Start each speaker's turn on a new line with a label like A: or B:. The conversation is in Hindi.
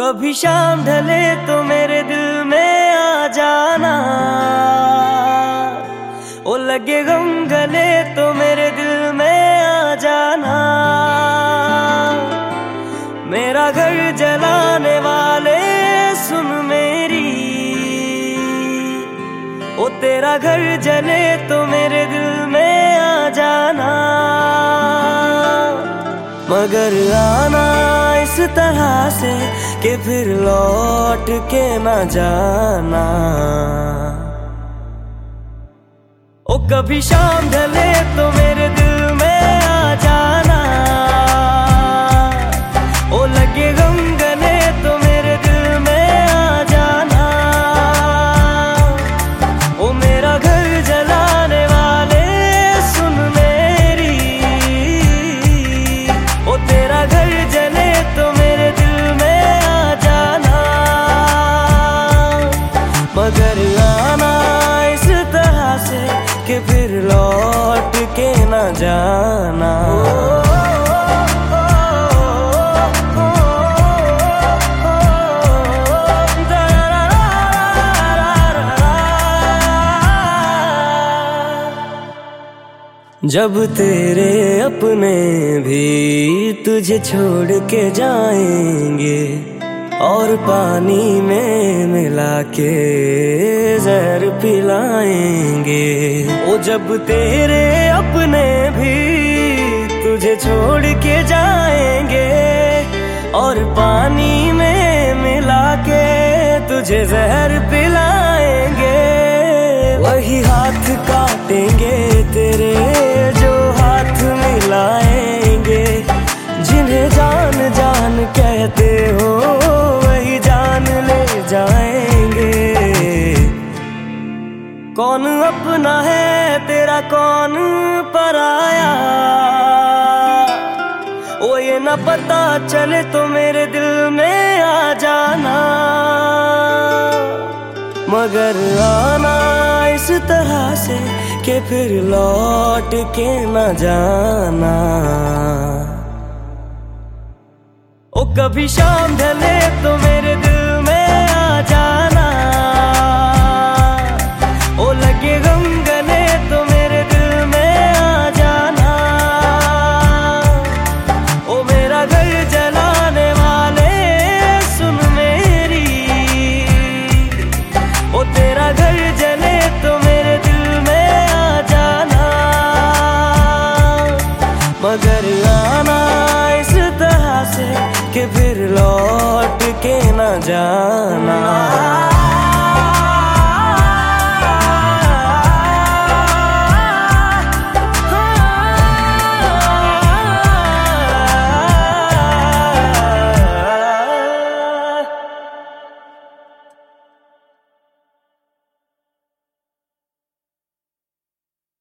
A: कभी शाम ढले तो मेरे दिल में आ जाना, ओ लगे गम गले तो मेरे दिल में आ जाना। मेरा घर जलाने वाले सुन मेरी, ओ तेरा घर जले तो मेरे दिल में आ जाना। मगर आना इस तरह से कि फिर लौट के ना जाना। ओ कभी शाम ढले तो मेरे दिल में आ जाना, ओ लगे गम गले तो मेरे दिल में आ जाना। ओ मेरा घर जलाने वाले सुन मेरी, ओ तेरा घर जले तो मेरे दिल में आ जाना। मगर आना इस तरह से कि फिर लौट के ना जाना। जब तेरे अपने भी तुझे छोड़ के जाएंगे और पानी में मिला के जहर पिलाएंगे। ओ जब तेरे अपने भी तुझे छोड़ के जाएंगे और पानी में मिला के तुझे जहर पिलाएंगे, वही हाथ काटेंगे तेरे जो हाथ मिलाएंगे। जिन्हें जान जान कहते हो वही जान ले जाएंगे। कौन अपना है तेरा कौन पराया, ओ ये न पता चले तो मेरे दिल में आ जाना। मगर आना इस तरह से कि फिर लौट के न जाना। ओ कभी शाम ढले तो मेरे दिल में आ जाना, ओ लगे गम गले तो मेरे दिल में आ जाना। ओ मेरा घर जलाने वाले सुन मेरी, ओ तेरा घर जले तो मेरे दिल में आ जाना। मगर आना इस तरह से कि फिर लौट के ना जाना।